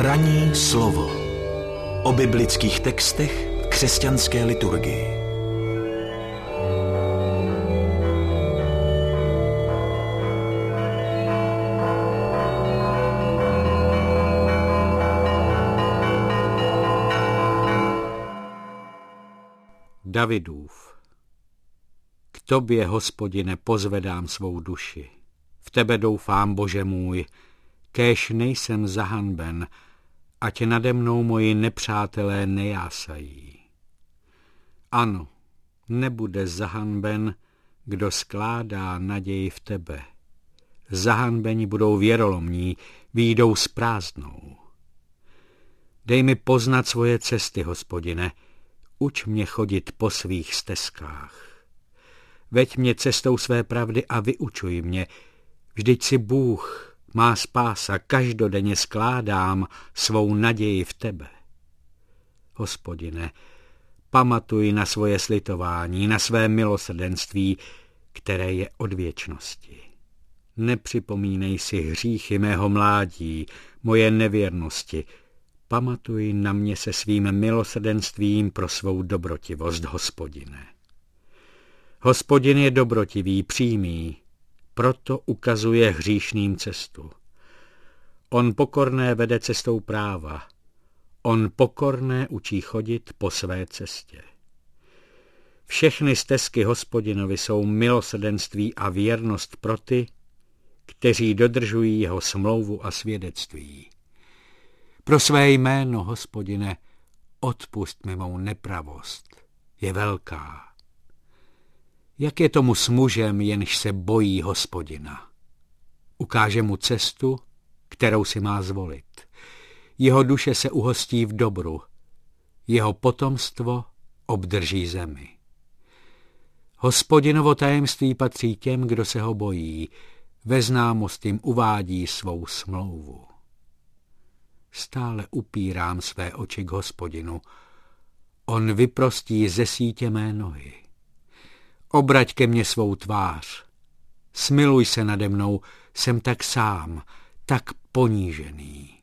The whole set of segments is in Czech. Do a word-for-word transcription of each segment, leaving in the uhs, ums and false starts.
Ranní slovo o biblických textech v křesťanské liturgii. Davidův. K tobě, Hospodine, pozvedám svou duši. V tebe doufám, Bože můj, kéž nejsem zahanben, ať nade mnou moji nepřátelé nejásají. Ano, nebude zahanben, kdo skládá naději v tebe. Zahanbeni budou věrolomní, vyjdou s prázdnou. Dej mi poznat svoje cesty, Hospodine, uč mě chodit po svých stezkách. Veď mě cestou své pravdy a vyučuj mě, vždyť si Bůh, má spása, každodenně skládám svou naději v tebe. Hospodine, pamatuj na svoje slitování, na své milosrdenství, které je od věčnosti. Nepřipomínej si hříchy mého mládí, moje nevěrnosti. Pamatuj na mě se svým milosrdenstvím pro svou dobrotivost, Hospodine. Hospodin je dobrotivý, přímý, proto ukazuje hříšným cestu. On pokorné vede cestou práva, on pokorné učí chodit po své cestě. Všechny stezky Hospodinovi jsou milosrdenství a věrnost pro ty, kteří dodržují jeho smlouvu a svědectví. Pro své jméno, Hospodine, odpusť mi mou nepravost, je velká. Jak je tomu s mužem, jenž se bojí Hospodina? Ukáže mu cestu, kterou si má zvolit. Jeho duše se uhostí v dobru, jeho potomstvo obdrží zemi. Hospodinovo tajemství patří těm, kdo se ho bojí, ve známost jim uvádí svou smlouvu. Stále upírám své oči k Hospodinu, on vyprostí ze sítě mé nohy. Obrať ke mně svou tvář, smiluj se nade mnou, jsem tak sám, tak ponížený.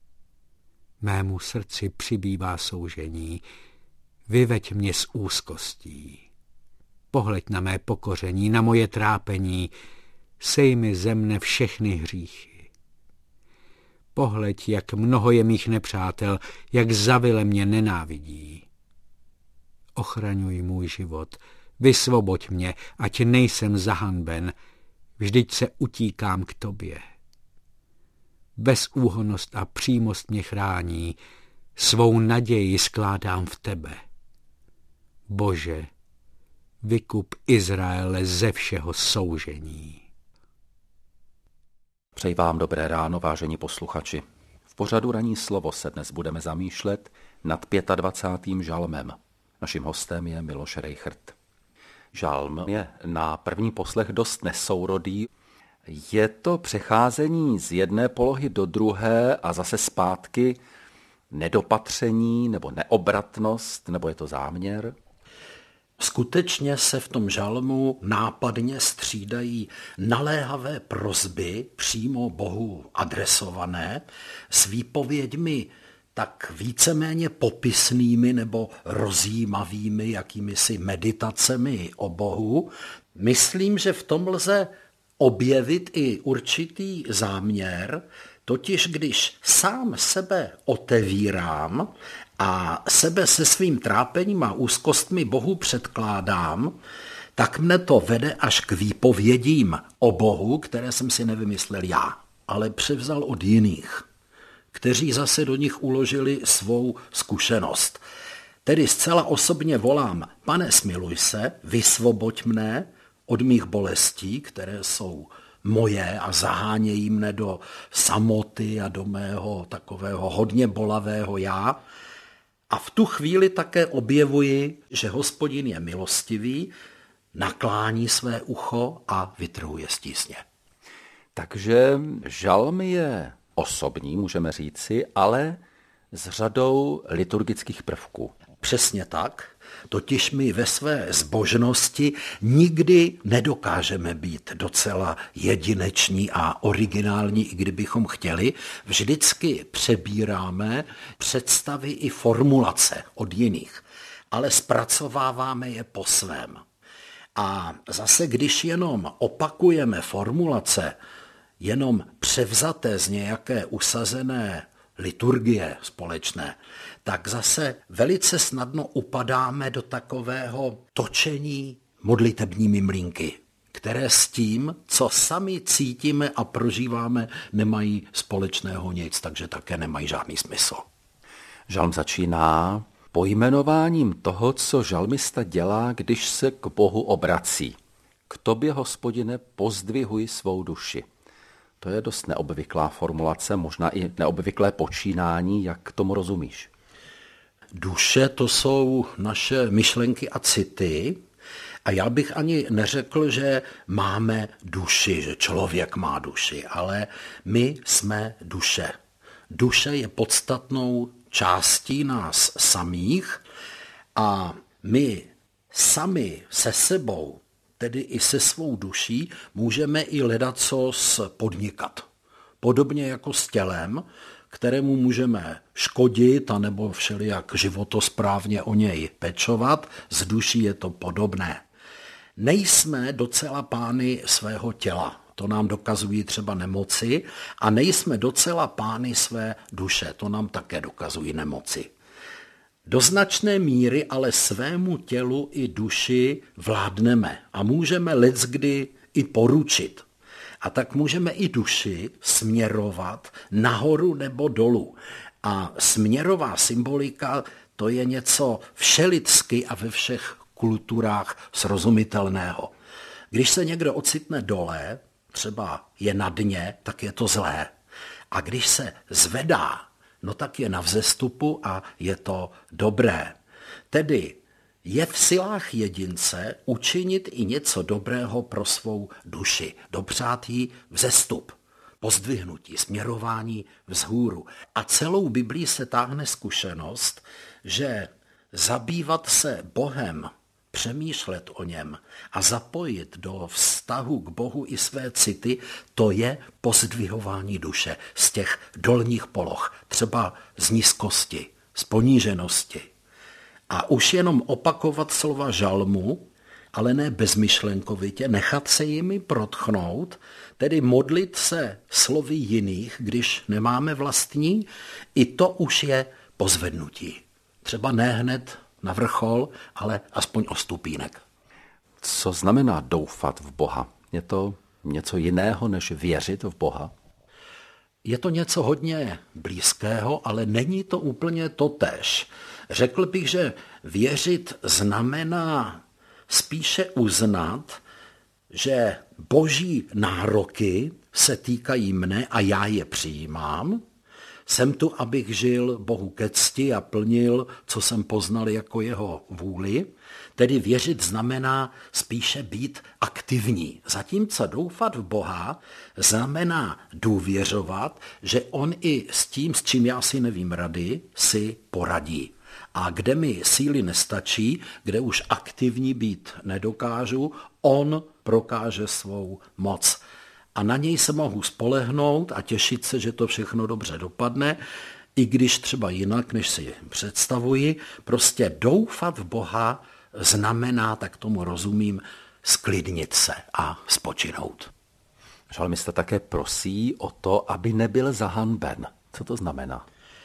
Mému srdci přibývá soužení, vyveď mě z úzkostí. Pohleď na mé pokoření, na moje trápení, sej mi ze mne všechny hříchy. Pohleď, jak mnoho je mých nepřátel, jak zavile mě nenávidí. Ochraňuj můj život, vysvoboď mě, ať nejsem zahanben, vždyť se utíkám k tobě. Bezúhonnost a přímost mě chrání, svou naději skládám v tebe. Bože, vykup Izraele ze všeho soužení. Přeji vám dobré ráno, vážení posluchači. V pořadu Ranní slovo se dnes budeme zamýšlet nad dvacátým pátým žalmem. Naším hostem je Miloš Rejchrt. Žalm je na první poslech dost nesourodý. Je to přecházení z jedné polohy do druhé a zase zpátky nedopatření nebo neobratnost, nebo je to záměr? Skutečně se v tom žalmu nápadně střídají naléhavé prosby přímo Bohu adresované s výpověďmi tak víceméně popisnými nebo rozjímavými jakýmisi meditacemi o Bohu. Myslím, že v tom lze objevit i určitý záměr, totiž když sám sebe otevírám a sebe se svým trápením a úzkostmi Bohu předkládám, tak mne to vede až k výpovědím o Bohu, které jsem si nevymyslel já, ale převzal od jiných, kteří zase do nich uložili svou zkušenost. Tedy zcela osobně volám: Pane, smiluj se, vysvoboď mne od mých bolestí, které jsou moje a zahánějí mne do samoty a do mého takového hodně bolavého já. A v tu chvíli také objevuji, že Hospodin je milostivý, naklání své ucho a vytrhuje z tísně. Takže žalm je osobní, můžeme říci, ale s řadou liturgických prvků. Přesně tak. Totiž my ve své zbožnosti nikdy nedokážeme být docela jedineční a originální, i kdybychom chtěli. Vždycky přebíráme představy i formulace od jiných, ale zpracováváme je po svém. A zase, když jenom opakujeme formulace, jenom převzaté z nějaké usazené liturgie společné, tak zase velice snadno upadáme do takového točení modlitebními mlýnky, které s tím, co sami cítíme a prožíváme, nemají společného nic, takže také nemají žádný smysl. Žalm začíná pojmenováním toho, co žalmista dělá, když se k Bohu obrací. K tobě, Hospodine, pozdvihuji svou duši. To je dost neobvyklá formulace, možná i neobvyklé počínání, jak tomu rozumíš? Duše, to jsou naše myšlenky a city a já bych ani neřekl, že máme duši, že člověk má duši, ale my jsme duše. Duše je podstatnou částí nás samých a my sami se sebou, tedy i se svou duší, můžeme i ledacos podnikat. Podobně jako s tělem, kterému můžeme škodit anebo všelijak životosprávně o něj pečovat, s duší je to podobné. Nejsme docela pány svého těla, to nám dokazují třeba nemoci, a nejsme docela pány své duše, to nám také dokazují nemoci. Do značné míry ale svému tělu i duši vládneme a můžeme leckdy i poručit. A tak můžeme i duši směrovat nahoru nebo dolů. A směrová symbolika, to je něco všelidsky a ve všech kulturách srozumitelného. Když se někdo ocitne dole, třeba je na dně, tak je to zlé. A když se zvedá, no tak je na vzestupu a je to dobré. Tedy je v silách jedince učinit i něco dobrého pro svou duši, dopřát jí vzestup, pozdvihnutí, směrování vzhůru. A celou Biblii se táhne zkušenost, že zabývat se Bohem, přemýšlet o něm a zapojit do vztahu k Bohu i své city, to je pozdvihování duše z těch dolních poloh, třeba z nízkosti, z poníženosti. A už jenom opakovat slova žalmu, ale ne bezmyšlenkovitě, nechat se jimi protchnout, tedy modlit se slovy jiných, když nemáme vlastní, i to už je pozvednutí. Třeba ne hned na vrchol, ale aspoň o stupínek. Co znamená doufat v Boha? Je to něco jiného, než věřit v Boha? Je to něco hodně blízkého, ale není to úplně totéž. Řekl bych, že věřit znamená spíše uznat, že boží nároky se týkají mne a já je přijímám. Jsem tu, abych žil Bohu ke cti a plnil, co jsem poznal jako jeho vůli. Tedy věřit znamená spíše být aktivní. Zatímco doufat v Boha znamená důvěřovat, že on i s tím, s čím já si nevím rady, si poradí. A kde mi síly nestačí, kde už aktivní být nedokážu, on prokáže svou moc. A na něj se mohu spolehnout a těšit se, že to všechno dobře dopadne, i když třeba jinak, než si představuji. Prostě doufat v Boha znamená, tak tomu rozumím, sklidnit se a spočinout. Žalmista také prosí o to, aby nebyl zahanben. Co to znamená?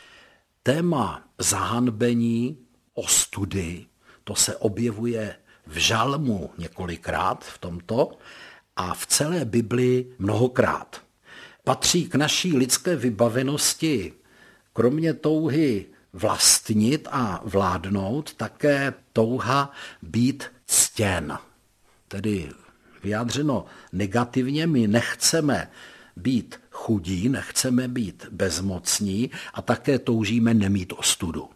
Téma zahanbení, ostudy, to se objevuje v žalmu několikrát v tomto a v celé Biblii mnohokrát. Patří k naší lidské vybavenosti, kromě touhy vlastnit a vládnout, také touha být ctěn. Tedy vyjádřeno negativně, my nechceme být chudí, nechceme být bezmocní a také toužíme nemít ostudu.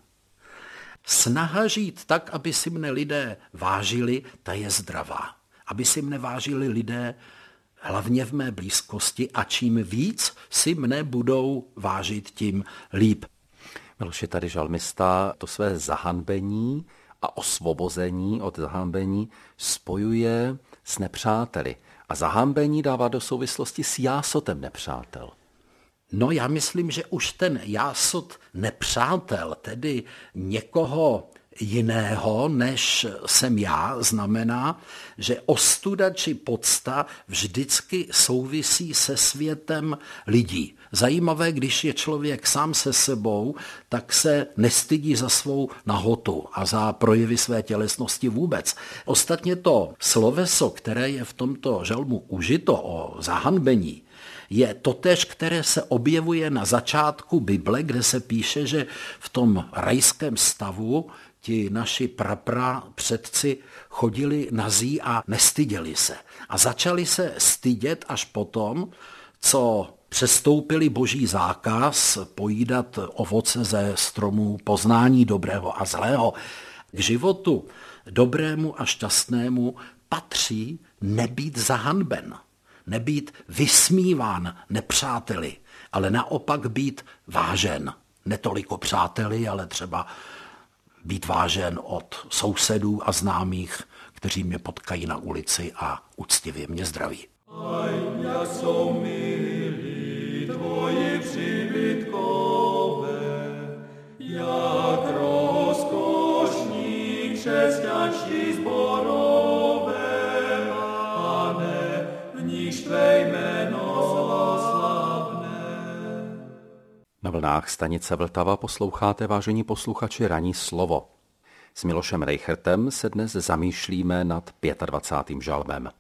Snaha žít tak, aby si mne lidé vážili, ta je zdravá. Aby si mne vážili lidé hlavně v mé blízkosti a čím víc si mne budou vážit, tím líp. Miloši, tady žalmista to své zahanbení a osvobození od zahanbení spojuje s nepřáteli. A zahanbení dává do souvislosti s jásotem nepřátel. No já myslím, že už ten jásot nepřátel, tedy někoho jiného, než jsem já, znamená, že ostuda či podsta vždycky souvisí se světem lidí. Zajímavé, když je člověk sám se sebou, tak se nestydí za svou nahotu a za projevy své tělesnosti vůbec. Ostatně to sloveso, které je v tomto žalmu užito o zahanbení, je totéž, které se objevuje na začátku Bible, kde se píše, že v tom rajském stavu ti naši prapra předci chodili nazí a nestyděli se. A začali se stydět až potom, co přestoupili boží zákaz pojídat ovoce ze stromů poznání dobrého a zlého. K životu dobrému a šťastnému patří nebýt zahanben, nebýt vysmíván nepřáteli, ale naopak být vážen. Netoliko přáteli, ale třeba být vážen od sousedů a známých, kteří mě potkají na ulici a úctivě mě zdraví. Aj, jak jsou milí tvoji příbytkové, jak rozkošní křesťanští zborové, Pane, v nichž tvé jméno slavné. Na vlnách stanice Vltava posloucháte, vážení posluchači, ranní slovo. S Milošem Rejchrtem se dnes zamýšlíme nad dvacátým pátým žalmem.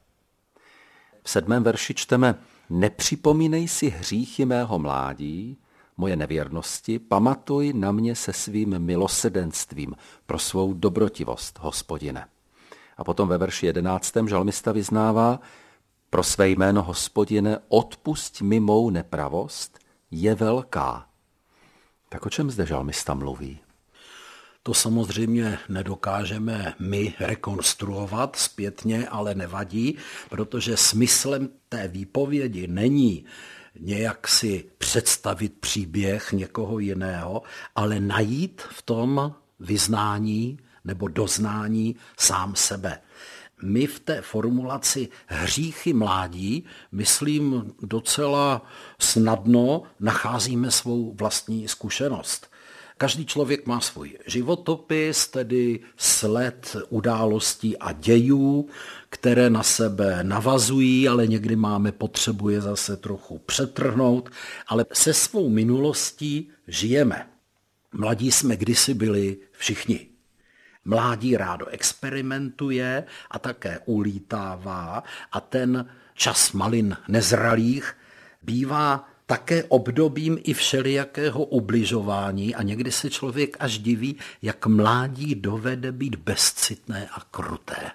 V sedmém verši čteme: Nepřipomínej si hříchy mého mládí, moje nevěrnosti, pamatuj na mě se svým milosrdenstvím pro svou dobrotivost, Hospodine. A potom ve verši jedenáctém žalmista vyznává: Pro své jméno, Hospodine, odpusť mi mou nepravost, je velká. Tak o čem zde žalmista mluví? To samozřejmě nedokážeme my rekonstruovat zpětně, ale nevadí, protože smyslem té výpovědi není nějak si představit příběh někoho jiného, ale najít v tom vyznání nebo doznání sám sebe. My v té formulaci hříchy mládí, myslím, docela snadno nacházíme svou vlastní zkušenost. Každý člověk má svůj životopis, tedy sled událostí a dějů, které na sebe navazují, ale někdy máme potřebu je zase trochu přetrhnout, ale se svou minulostí žijeme. Mladí jsme kdysi byli všichni. Mládí rádo experimentuje a také ulítává a ten čas malin nezralých bývá také obdobím i všelijakého ubližování a někdy se člověk až diví, jak mládí dovede být bezcitné a kruté.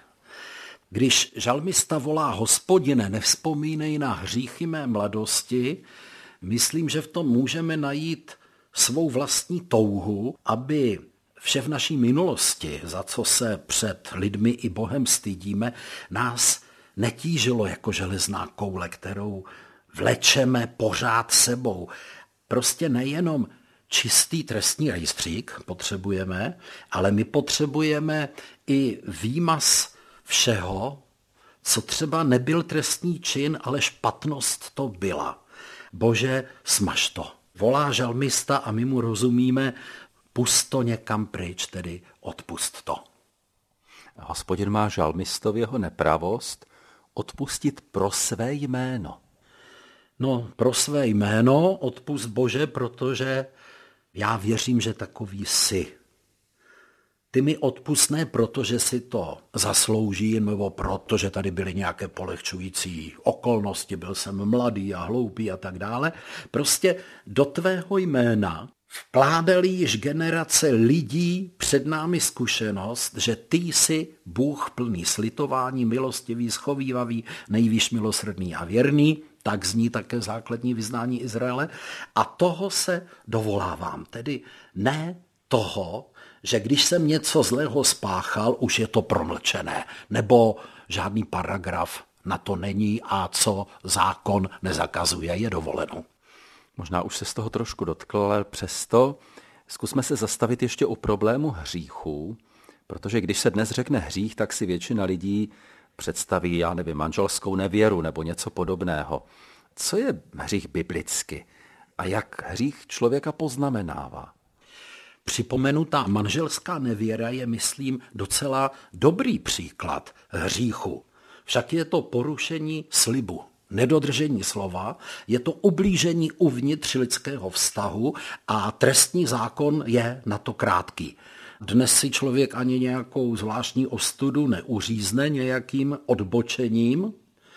Když žalmista volá: Hospodine, nevzpomínej na hříchy mé mladosti, myslím, že v tom můžeme najít svou vlastní touhu, aby vše v naší minulosti, za co se před lidmi i Bohem stydíme, nás netížilo jako železná koule, kterou vlečeme pořád sebou. Prostě nejenom čistý trestní rejstřík potřebujeme, ale my potřebujeme i výmaz všeho, co třeba nebyl trestný čin, ale špatnost to byla. Bože, smaž to. Volá žalmista a my mu rozumíme: pust to někam pryč, tedy odpust to. Hospodin má žalmistovi jeho nepravost odpustit pro své jméno. No, pro své jméno odpust, Bože, protože já věřím, že takový jsi. Ty mi odpust ne proto, že si to zaslouží, nebo proto, že tady byly nějaké polehčující okolnosti, byl jsem mladý a hloupý a tak dále. Prostě do tvého jména vkládali již generace lidí před námi zkušenost, že ty jsi Bůh plný slitování, milostivý, schovívavý, nejvýš milosrdný a věrný. Tak zní také základní vyznání Izraele. A toho se dovolávám. Tedy ne toho, že když jsem něco zlého spáchal, už je to promlčené. Nebo žádný paragraf na to není a co zákon nezakazuje, je dovoleno. Možná už se z toho trošku dotkl, ale přesto Zkusme se zastavit ještě u problému hříchu, protože když se dnes řekne hřích, tak si většina lidí představí, já nevím, manželskou nevěru nebo něco podobného. Co je hřích biblicky a jak hřích člověka poznamenává? Připomenutá manželská nevěra je, myslím, docela dobrý příklad hříchu. Však je to porušení slibu, nedodržení slova, je to ublížení uvnitř lidského vztahu a trestní zákon je na to krátký. Dnes si člověk ani nějakou zvláštní ostudu neuřízne nějakým odbočením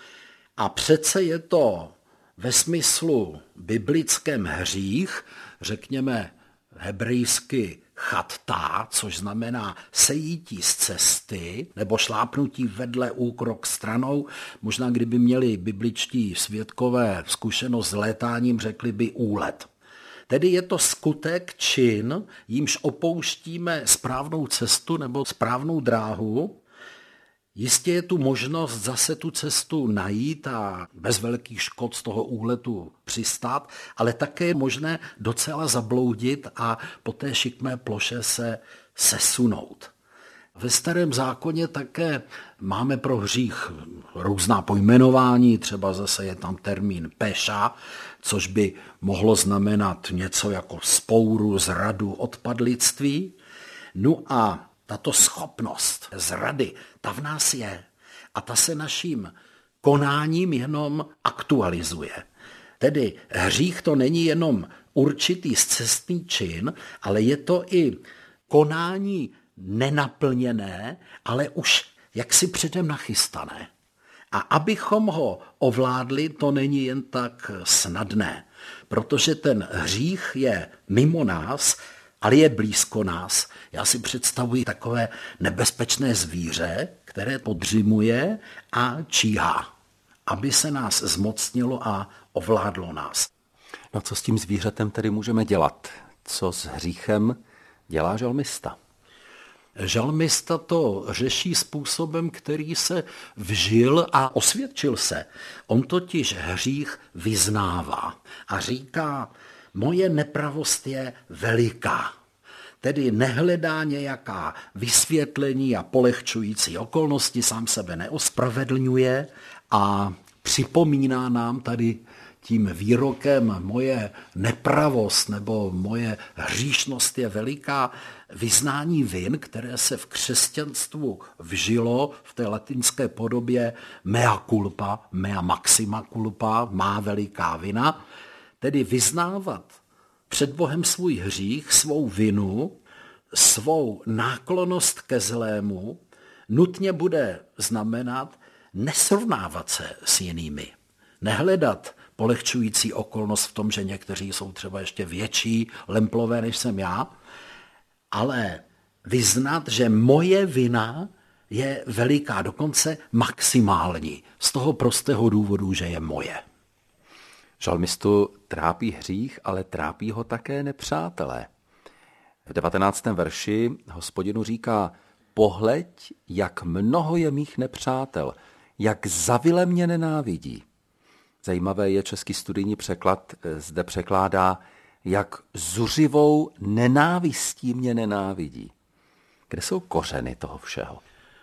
a přece je to ve smyslu biblickém hřích, řekněme hebrejsky chattá, což znamená sejítí z cesty nebo šlápnutí vedle úkrok stranou. Možná kdyby měli bibličtí svědkové zkušenost s létáním, řekli by úlet. Tedy je to skutek, čin, jímž opouštíme správnou cestu nebo správnou dráhu. Jistě je tu možnost zase tu cestu najít a bez velkých škod z toho úletu přistát, ale také je možné docela zabloudit a po té šikmé ploše se sesunout. Ve Starém zákoně také máme pro hřích různá pojmenování, třeba zase je tam termín peša, což by mohlo znamenat něco jako spouru, zradu, odpadlictví. No a tato schopnost zrady, ta v nás je a ta se naším konáním jenom aktualizuje. Tedy hřích to není jenom určitý scestný čin, ale je to i konání nenaplněné, ale už jaksi předem nachystané. A abychom ho ovládli, to není jen tak snadné, protože ten hřích je mimo nás, ale je blízko nás. Já si představuji takové nebezpečné zvíře, které podřimuje a číhá, aby se nás zmocnilo a ovládlo nás. No co s tím zvířetem tedy můžeme dělat? Co s hříchem dělá žalmista? Žalmista to řeší způsobem, který se vžil a osvědčil se. On totiž hřích vyznává a říká, moje nepravost je veliká. Tedy nehledá nějaká vysvětlení a polehčující okolnosti, sám sebe neospravedlňuje a připomíná nám tady tím výrokem moje nepravost nebo moje hříšnost je veliká, vyznání vin, které se v křesťanstvu vžilo v té latinské podobě mea culpa, mea maxima culpa, má veliká vina, tedy vyznávat před Bohem svůj hřích, svou vinu, svou náklonnost ke zlému, nutně bude znamenat nesrovnávat se s jinými, nehledat polehčující okolnost v tom, že někteří jsou třeba ještě větší lemplové, než jsem já, ale vyznat, že moje vina je veliká, dokonce maximální, z toho prostého důvodu, že je moje. Žalmistu trápí hřích, ale trápí ho také nepřátelé. V devatenáctém verši Hospodinu říká, pohleď, jak mnoho je mých nepřátel, jak zavile mě nenávidí. Zajímavé je český studijní překlad, zde překládá, jak zuřivou nenávistí mě nenávidí. Kde jsou kořeny toho všeho?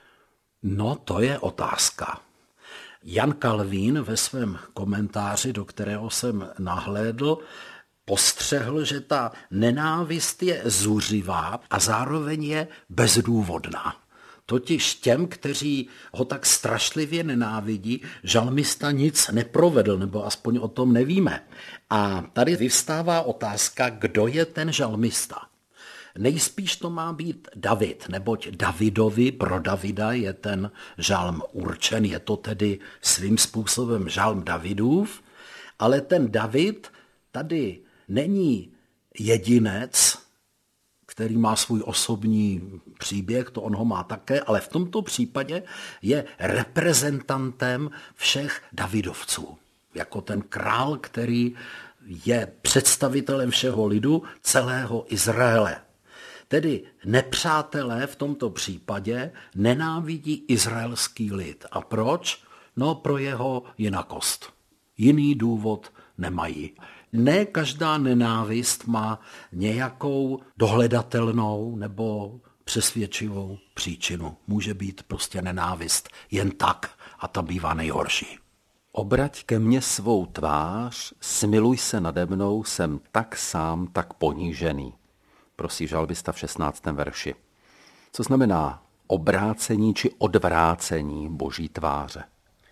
No, to je otázka. Jan Kalvín ve svém komentáři, do kterého jsem nahlédl, postřehl, že ta nenávist je zuřivá a zároveň je bezdůvodná. Totiž těm, kteří ho tak strašlivě nenávidí, žalmista nic neprovedl, nebo aspoň o tom nevíme. A tady vyvstává otázka, kdo je ten žalmista. Nejspíš to má být David, neboť Davidovi, pro Davida je ten žalm určen, je to tedy svým způsobem žalm Davidův, ale ten David tady není jedinec, který má svůj osobní příběh, to on ho má také, ale v tomto případě je reprezentantem všech Davidovců. Jako ten král, který je představitelem všeho lidu, celého Izraele. Tedy nepřátelé v tomto případě nenávidí izraelský lid. A proč? No pro jeho jinakost. Jiný důvod nemají. Ne každá nenávist má nějakou dohledatelnou nebo přesvědčivou příčinu. Může být prostě nenávist jen tak a ta bývá nejhorší. Obrať ke mně svou tvář, smiluj se nade mnou, jsem tak sám, tak ponížený, prosí žalmista v šestnáctém verši. Co znamená obrácení či odvrácení Boží tváře?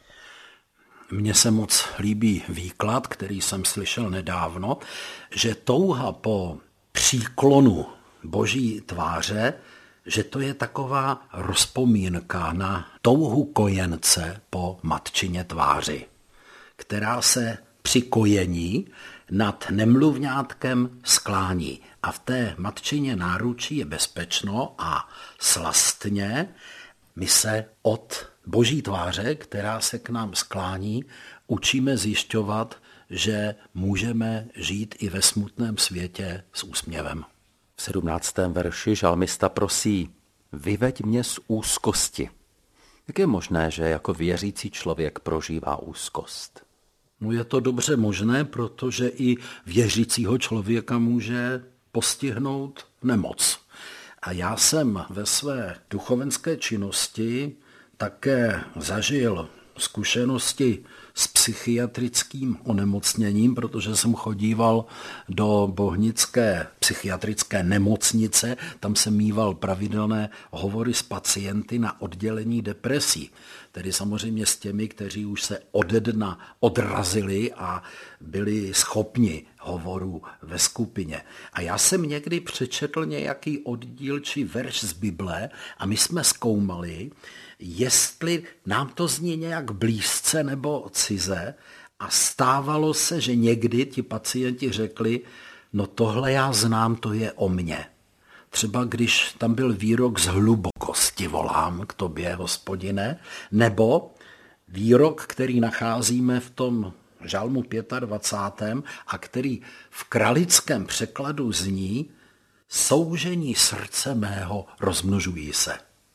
Mně se moc líbí výklad, který jsem slyšel nedávno, že touha po příklonu Boží tváře, že to je taková rozpomínka na touhu kojence po matčině tváři, která se při kojení nad nemluvňátkem sklání. A v té matčině náručí je bezpečno a slastně my se od Boží tváře, která se k nám sklání, učíme zjišťovat, že můžeme žít i ve smutném světě s úsměvem. V sedmnáctém verši žalmista prosí, vyveď mě z úzkosti. Jak je možné, že jako věřící člověk prožívá úzkost? No je to dobře možné, protože i věřícího člověka může postihnout nemoc. A já jsem ve své duchovenské činnosti také zažil zkušenosti s psychiatrickým onemocněním, protože jsem chodíval do bohnické psychiatrické nemocnice, tam jsem mýval pravidelné hovory s pacienty na oddělení depresí, tedy samozřejmě s těmi, kteří už se ode dna odrazili a byli schopni hovorů ve skupině. A já jsem někdy přečetl nějaký oddíl či verš z Bible a my jsme zkoumali, jestli nám to zní nějak blízce nebo cize, a stávalo se, že někdy ti pacienti řekli, no tohle já znám, to je o mně. Třeba když tam byl výrok z hlubokosti volám k tobě, Hospodine, nebo výrok, který nacházíme v tom žalmu dvacátém pátém a který v kralickém překladu zní soužení srdce mého rozmnožují se.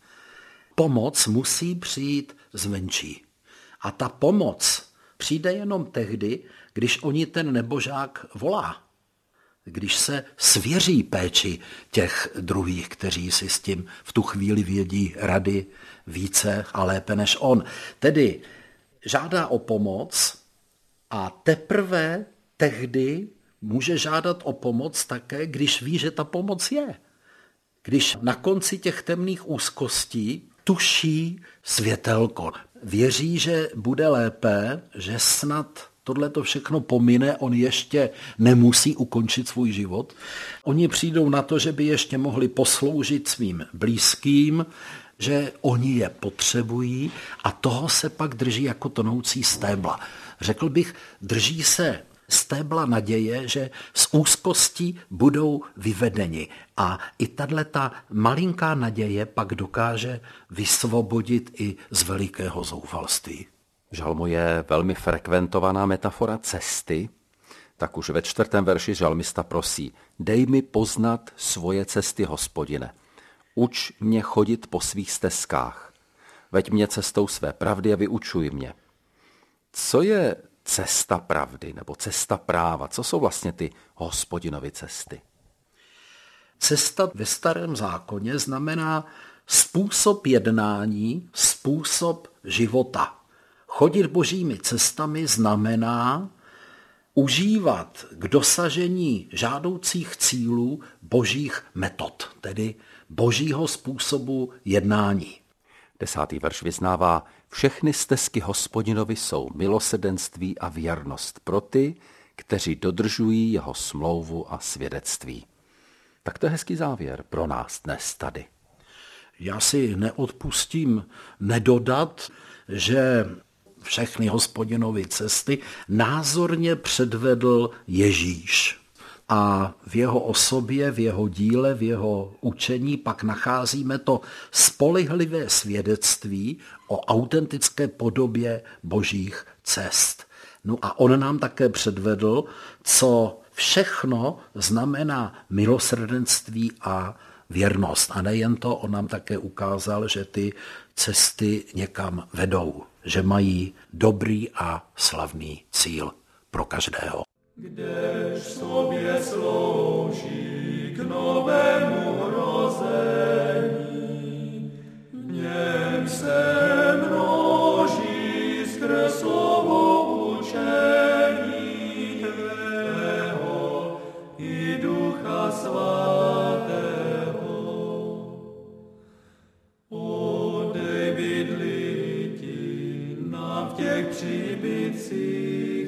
Pomoc musí přijít zvenčí. A ta pomoc přijde jenom tehdy, když o ní ten nebožák volá. Když se svěří péči těch druhých, kteří si s tím v tu chvíli vědí rady více a lépe než on. Tedy žádá o pomoc a teprve tehdy může žádat o pomoc také, když ví, že ta pomoc je. Když na konci těch temných úzkostí tuší světelko. Věří, že bude lépe, že snad tohleto všechno pomine, on ještě nemusí ukončit svůj život. Oni přijdou na to, že by ještě mohli posloužit svým blízkým, že oni je potřebují a toho se pak drží jako tonoucí stébla. Řekl bych, drží se stébla naděje, že z úzkostí budou vyvedeni. A i tato malinká naděje pak dokáže vysvobodit i z velikého zoufalství. V žalmu je velmi frekventovaná metafora cesty, tak už ve čtvrtém verši žalmista prosí, dej mi poznat svoje cesty, Hospodine. Uč mě chodit po svých stezkách. Veď mě cestou své pravdy a vyučuj mě. Co je cesta pravdy nebo cesta práva? Co jsou vlastně ty Hospodinovy cesty? Cesta ve Starém zákoně znamená způsob jednání, způsob života. Chodit božími cestami znamená užívat k dosažení žádoucích cílů božích metod, tedy božího způsobu jednání. Desátý verš vyznává, všechny stezky Hospodinovi jsou milosrdenství a věrnost pro ty, kteří dodržují jeho smlouvu a svědectví. Tak to je hezký závěr pro nás dnes tady. Já si neodpustím nedodat, že všechny Hospodinovy cesty názorně předvedl Ježíš. A v jeho osobě, v jeho díle, v jeho učení pak nacházíme to spolehlivé svědectví o autentické podobě božích cest. No a on nám také předvedl, co všechno znamená milosrdenství a věrnost. A nejen to, on nám také ukázal, že ty cesty někam vedou, že mají dobrý a slavný cíl pro každého. kdež sobě slouží k novému hrození. V něm se množí skrz slovo učení tvého i Ducha Svatého. Odej bydlí ti nám v těch příbytcích